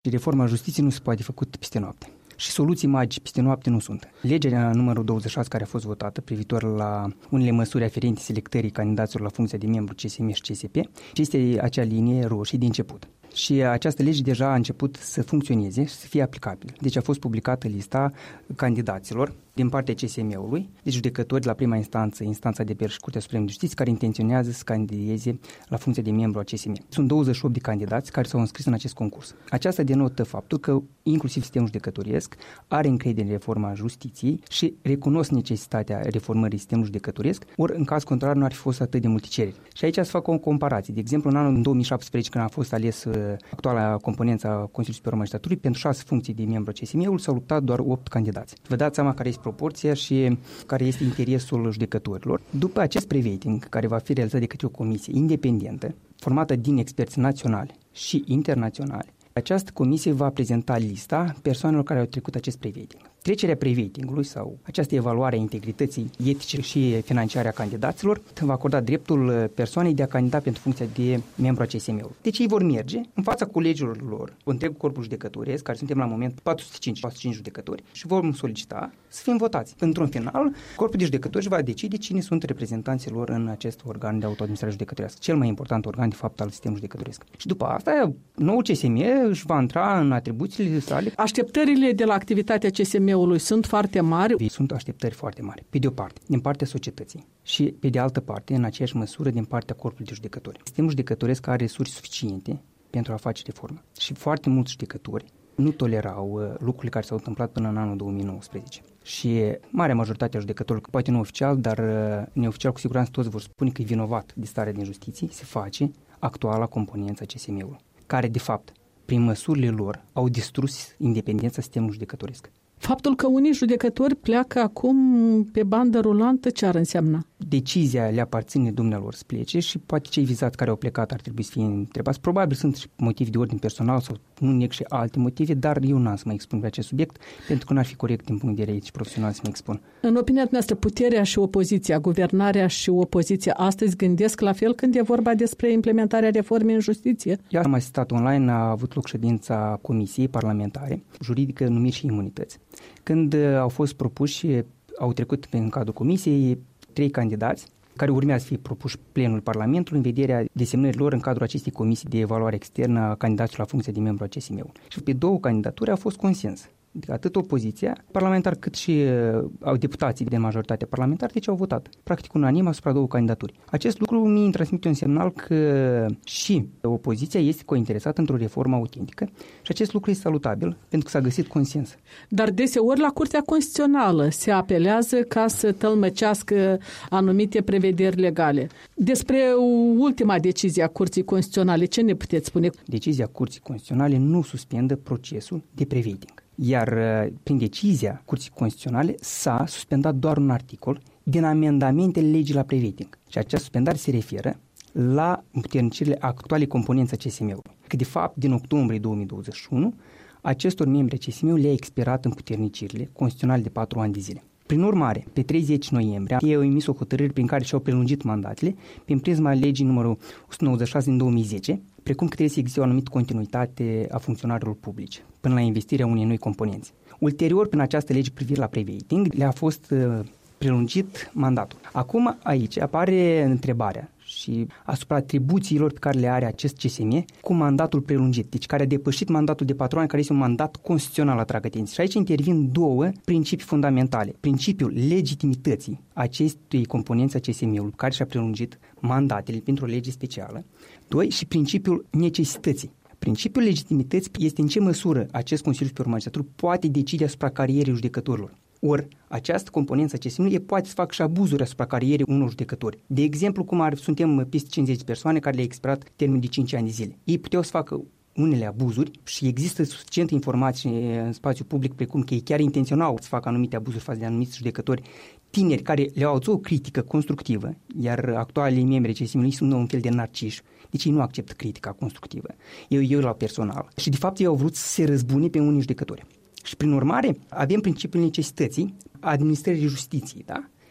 Reforma justiției nu se poate făcut peste noapte. Și soluții magice peste noapte nu sunt. Legea numărul 26 care a fost votată privitor la unele măsuri aferente selectării candidaților la funcția de membru CSM și CSP, este acea linie roșie de început. Și această lege deja a început să funcționeze și să fie aplicabilă. Deci a fost publicată lista candidaților din partea CSM-ului, deci judecători la prima instanță, instanța de apel și Curtea Supremă de Justiție, care intenționează să candideze la funcția de membru a CSM. Sunt 28 de candidați care s-au înscris în acest concurs. Aceasta denotă faptul că inclusiv sistemul judecătoresc are încredere în reforma justiției și recunosc necesitatea reformării sistemului judecătoresc, ori în caz contrar nu ar fi fost atât de multe cereri. Și aici să fac o comparație. De exemplu, în anul 2017, când a fost ales actuala componență a Consiliului Superior al Magistraturii, pentru 6 funcții de membru a CSM-ului s-au luptat doar 8 candidați. Vă dați seama care este proporția și care este interesul judecătorilor. După acest pre-rating, care va fi realizat de către o comisie independentă, formată din experți naționali și internaționali, această comisie va prezenta lista persoanelor care au trecut acest pre-rating. Trecerea pre-ratingului sau această evaluare a integrității etice și financiare a candidaților va acorda dreptul persoanei de a candida pentru funcția de membru a CSM-ului. Deci ei vor merge în fața colegilor lor, întreg corpul judecătoresc, care suntem la moment 405 judecători, și vom solicita să fim votați. Într-un final, corpul de judecători va decide cine sunt reprezentanții lor în acest organ de autoadministrare judecătorească, cel mai important organ de fapt al sistemului judecătoresc. Și după asta, noul CSM își va intra în atribuțiile sale. Așteptările de la activitatea CSM-ului sunt foarte mari. Sunt așteptări foarte mari, pe de o parte, din partea societății și pe de altă parte, în aceeași măsură, din partea corpului de judecători. Sistemul judecătoresc are resurse suficiente pentru a face reformă și foarte mulți judecători nu tolerau lucrurile care s-au întâmplat până în anul 2019. Și marea majoritate a judecătorilor, poate nu oficial, dar neoficial cu siguranță toți vor spune că e vinovat de starea din justiție, se face actuala componență a CSM-ului, care de fapt, prin măsurile lor, au distrus independența sistemului judecătoresc. Faptul că unii judecători pleacă acum pe bandă rulantă, ce ar însemna? Decizia le aparține dumnealor să plece și poate cei vizați care au plecat ar trebui să fie întrebați. Probabil sunt și motive de ordin personal sau nu neg și alte motive, dar eu n-am să mă expun pe acest subiect pentru că n-ar fi corect din punct de vedere etic profesional să mă expun. În opinia noastră, puterea și opoziția, guvernarea și opoziția astăzi gândesc la fel când e vorba despre implementarea reformei în justiție? Eu am asistat online, a avut loc ședința Comisiei Parlamentare, Juridică, Numiri și Imunități. Când au fost propuși, au trecut în cadrul comisiei 3 candidați care urmează să fie propuși plenul Parlamentului în vederea desemnării lor în cadrul acestei comisii de evaluare externă a candidaților la funcție de membru a CSM-ului. Și pe 2 candidaturi a fost consens. Atât opoziția parlamentar cât și deputații din majoritatea parlamentară, deci au votat practic unanim asupra 2 candidaturi. Acest lucru mi transmite un semnal că și opoziția este cointeresată într-o reformă autentică și acest lucru este salutabil pentru că s-a găsit consens. Dar deseori la Curtea Constituțională se apelează ca să tălmăcească anumite prevederi legale. Despre ultima decizie a Curții Constituționale, ce ne puteți spune? Decizia Curții Constituționale nu suspendă procesul de pre-rating. Iar prin decizia Curții Constituționale s-a suspendat doar un articol din amendamentele legii la pre-rating. Și această suspendare se referă la împuternicirile actuale componențe a CSM-ului. Că de fapt, din octombrie 2021, acestor membri a CSM-ului le-a expirat împuternicirile constituționale de 4 ani de zile. Prin urmare, pe 30 noiembrie, ei au emis o hotărâre prin care și-au prelungit mandatele prin prisma legii numărul 196 din 2010, precum că trebuie să existe o anumită continuitate a funcționarilor publici până la investirea unei noi componențe. Ulterior, prin această lege privire la pre-rating, le-a fost prelungit mandatul. Acum aici apare întrebarea și asupra atribuțiilor pe care le are acest CSM cu mandatul prelungit, deci care a depășit mandatul de 4 ani, care este un mandat constituțional, atrag atenție. Și aici intervin 2 principii fundamentale. Principiul legitimității acestei componențe a CSM-ului, care și-a prelungit mandatele printr-o lege specială. 2. Și principiul necesității. Principiul legitimității este în ce măsură acest Consiliu Superior al Magistraturii poate decide asupra carierei judecătorilor. Ori această componență a CSM-ului poate să facă și abuzuri asupra carierei unor judecători. De exemplu, suntem peste 50 de persoane care le-a expirat termenul de 5 ani de zile. Ei puteau să facă unele abuzuri și există suficientă informație în spațiu public precum că ei chiar intenționau să facă anumite abuzuri față de anumiți judecători tineri care le-au adus o critică constructivă, iar actualii membri CSM-ului sunt un fel de narciși. Deci ei nu acceptă critica constructivă. Eu la personal. Și de fapt ei au vrut să se răzbune pe unii judecători. Și prin urmare avem principiul necesității administrării justiției, da?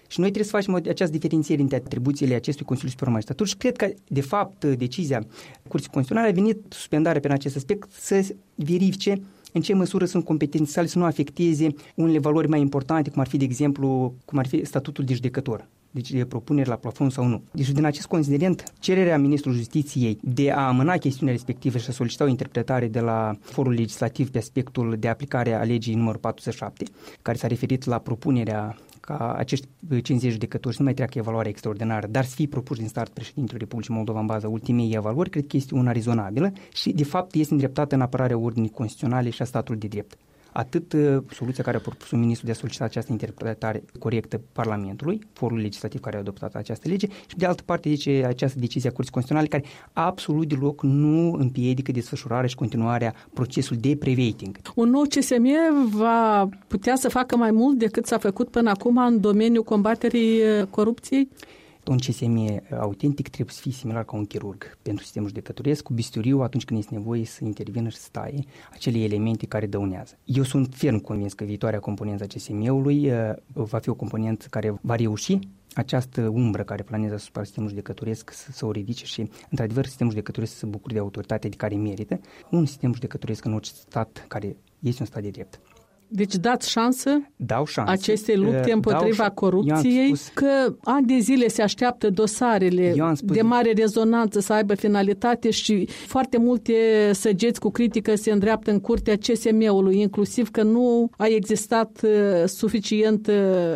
Și noi trebuie să facem această diferențiere între atribuțiile acestui Consiliu Superior al Magistraturii și cred că, de fapt, decizia Curții Constituționale a venit suspendarea pe acest aspect să verifice în ce măsură sunt competențe sale să nu afecteze unele valori mai importante, cum ar fi, de exemplu, statutul de judecător. Deci de propuneri la plafon sau nu. Deci din acest considerent, cererea Ministrului Justiției de a amâna chestiunea respectivă și a solicita o interpretare de la forul legislativ pe aspectul de aplicare a legii numărul 47, care s-a referit la propunerea ca acești 50 judecători să nu mai treacă evaluarea extraordinară, dar să fie propuși din start președintelui Republicii Moldova în baza ultimei evaluări, cred că este una rezonabilă și, de fapt, este îndreptată în apărarea ordinii constituționale și a statului de drept. Atât soluția care a propus ministrul de a solicita această interpretare corectă Parlamentului, forul legislativ care a adoptat această lege, și de altă parte această decizie a Curții Constituționale care absolut deloc nu împiedică desfășurarea și continuarea procesului de pre-rating. Un nou CSM va putea să facă mai mult decât s-a făcut până acum în domeniul combaterii corupției? Un CSM autentic trebuie să fie similar ca un chirurg pentru sistemul judecătoresc, cu bisturiu atunci când este nevoie să intervină și să taie acele elemente care dăunează. Eu sunt ferm convins că viitoarea componență a CSM-ului va fi o componență care va reuși această umbră care planează asupra sistemului judecătoresc să o ridice și, într-adevăr, sistemul judecătoresc să se bucure de autoritatea de care merită un sistem judecătoresc în orice stat care este un stat de drept. Deci dați șansă acestei lupte împotriva corupției, că ani de zile se așteaptă dosarele de mare rezonanță să aibă finalitate și foarte multe săgeți cu critică se îndreaptă în curtea CSM-ului, inclusiv că nu a existat suficient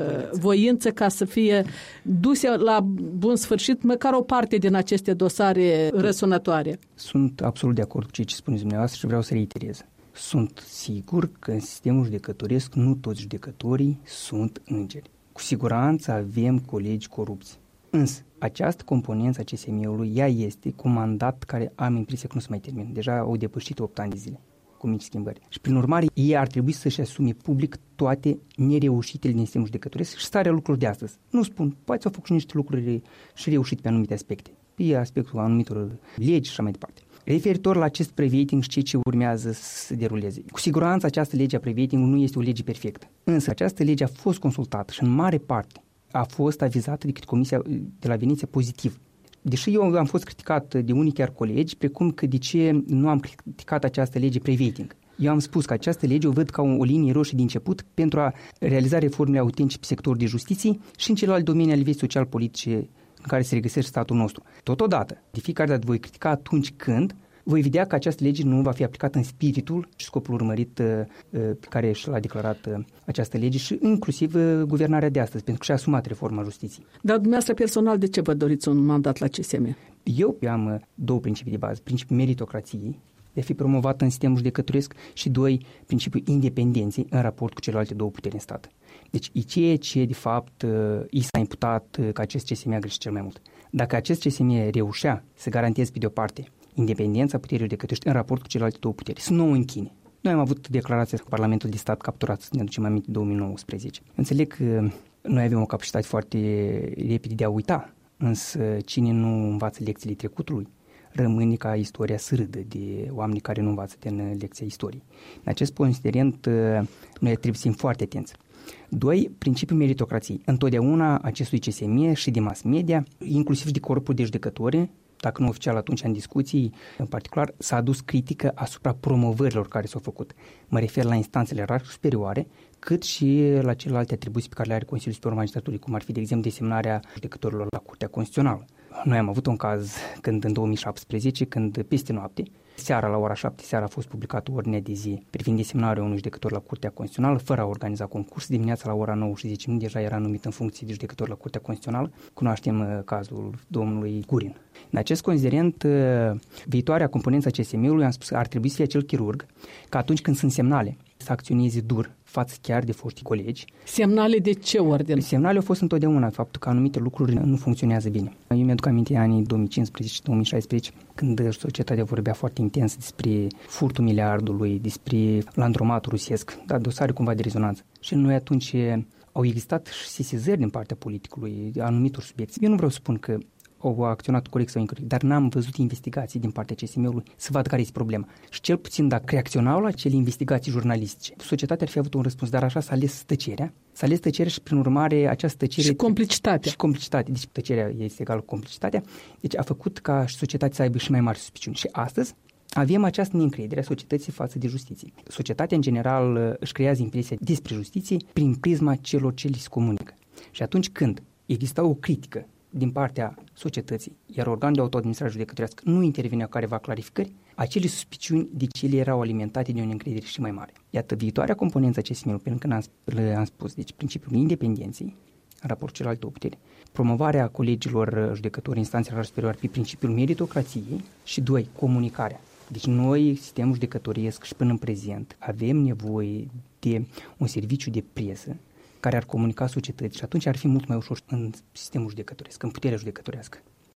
voință ca să fie duse la bun sfârșit măcar o parte din aceste dosare răsunătoare. Sunt absolut de acord cu ceea ce spuneți dumneavoastră și vreau să reiterez. Sunt sigur că în sistemul judecătoresc nu toți judecătorii sunt îngeri. Cu siguranță avem colegi corupți. Însă, această componență a CSM-ului, ea este cu mandat care am impresia că nu se mai termină. Deja au depășit 8 ani de zile cu mici schimbări. Și prin urmare, ei ar trebui să-și asume public toate nereușitele din sistemul judecătoresc și starea lucrurilor de astăzi. Nu spun, poate s-au făcut și niște lucruri și reușite pe anumite aspecte. Pe aspectul anumitor legi și așa mai departe. Referitor la acest pre-rating și ce urmează să se deruleze. Cu siguranță această lege a pre-rating-ului nu este o lege perfectă. Însă această lege a fost consultată și în mare parte a fost avizată de către Comisia de la Veneția pozitiv. Deși eu am fost criticat de unii chiar colegi, precum că de ce nu am criticat această lege pre-rating. Eu am spus că această lege o văd ca o linie roșie de început pentru a realiza reformele autentice pe sectorul de justiție și în celelalte domenii ale vieții social-politice în care se regăsește statul nostru. Totodată, de fiecare dată voi critica atunci când voi vedea că această lege nu va fi aplicată în spiritul și scopul urmărit pe care și l-a declarat această lege și inclusiv guvernarea de astăzi, pentru că și-a asumat reforma justiției. Dar dumneavoastră personal, de ce vă doriți un mandat la CSM? Eu am două principii de bază. Principiul meritocrației, de a fi promovat în sistemul judecătoresc și doi, principiul independenței în raport cu celelalte două puteri în stat. Deci e ceea ce, de fapt, i s-a imputat că acest CSM a greșit cel mai mult. Dacă acest CSM reușea să garanteze, pe de-o parte, independența puterii judecătorești în raport cu celelalte două puteri, să nu o închine. Noi am avut declarația că Parlamentul de Stat capturat, să ne aducem aminte, 2019. Înțeleg că noi avem o capacitate foarte repede de a uita, însă cine nu învață lecțiile trecutului, rămâne ca istoria să râdă de oameni care nu învață din lecția istoriei. În acest considerent, noi trebuie să fim foarte atenți. Doi, principiul meritocrației. Întotdeauna acestui CSM și de mass media, inclusiv de corpul de judecători, dacă nu oficial atunci în discuții, în particular, s-a adus critică asupra promovărilor care s-au făcut. Mă refer la instanțele ierarhice superioare, cât și la celelalte atribuții pe care le are Consiliul Superior al Magistraturii, cum ar fi, de exemplu, desemnarea judecătorilor la Curtea Constituțională. Noi am avut un caz când în 2017, când peste noapte, seara la ora 7 seara a fost publicată ordinea de zi privind desemnarea unui judecător la Curtea Constituțională, fără a organiza concurs. Dimineața la ora 9:10 deja era numit în funcție de judecător la Curtea Constituțională. Cunoaștem cazul domnului Gurin. În acest considerent, viitoarea componență a CSM-ului, am spus că ar trebui să fie acel chirurg, că atunci când sunt semnale, să acționeze dur față chiar de foștii colegi. Semnale de ce ordine? Semnale au fost întotdeauna faptul că anumite lucruri nu funcționează bine. Eu mi-aduc aminte anii 2015-2016, când societatea vorbea foarte intens despre furtul miliardului, despre landromatul rusesc, dar dosare cumva de rezonanță. Și noi atunci au existat și sesizări din partea politicului, anumitor subiecte. Eu nu vreau să spun că au acționat corect sau incorect, dar n-am văzut investigații din partea CSM-ului să vadă care este problema. Și cel puțin dacă reacționau la acele investigații jurnalistice, societatea ar fi avut un răspuns, dar așa s-a ales tăcerea. S-a ales tăcerea și prin urmare această tăcere... Și complicitatea. Și complicitatea. Deci tăcerea este egală cu complicitatea. Deci a făcut ca societatea să aibă și mai mari suspiciuni. Și astăzi avem această neîncredere a societății față de justiție. Societatea, în general, își creează impresia despre justiție prin prisma celor ce li se comunică. Și atunci când exista o critică din partea societății, iar organul de autoadministrare judecătorească nu intervenea careva clarificări, acele suspiciuni de ele erau alimentate de o neîncredere și mai mare. Iată, viitoarea componență a CSM-ului, pentru că am spus, deci principiul independenței, în raport cu celelalte puteri, promovarea colegilor judecători instanțelor superioare pe principiul meritocrației și, 2, comunicarea. Deci noi, sistemul judecătoresc și până în prezent, avem nevoie de un serviciu de presă care ar comunica societății și atunci ar fi mult mai ușor în sistemul judecătoresc, în puterea judecătorească.